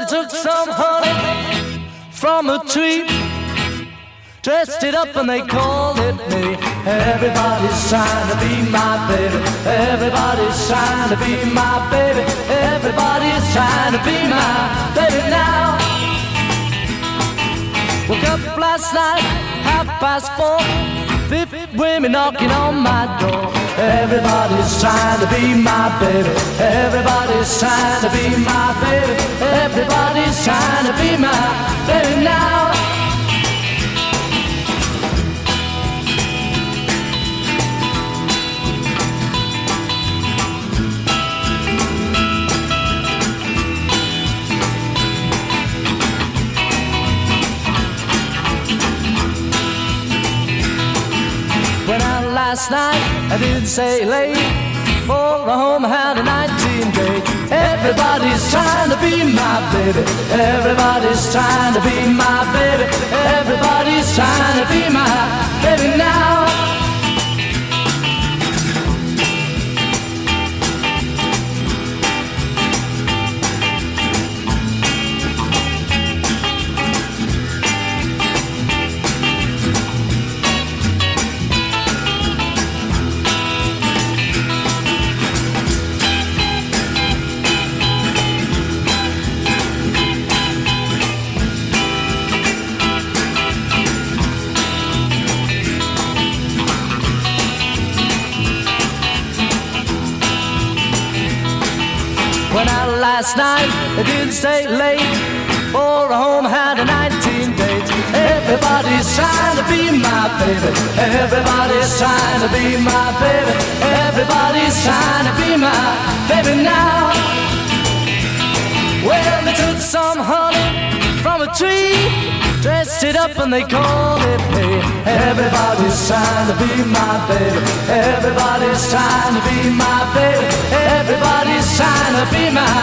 they took some honey from a tree, dressed it up and they called it me. Everybody's trying to be my baby. Everybody's trying to be my baby. Everybody's trying to be my baby now. Woke up last night, 4:30, 50 women knocking on my door. Everybody's trying to be my baby. Everybody's trying to be my baby. Everybody's trying to be my baby now. Went out last night, I didn't say late, for a home had a 19 date. Everybody's trying to be my baby. Everybody's trying to be my baby. Everybody's trying to be my baby now. Went out last night, I didn't stay late, for a home had a 19 date. Everybody's trying to be my baby. Everybody's trying to be my baby. Everybody's trying to be my baby now. Well, they took some honey from a tree, dressed it up and they called it me. Everybody's trying to be my baby. Everybody's trying to be my baby. Everybody's trying to be my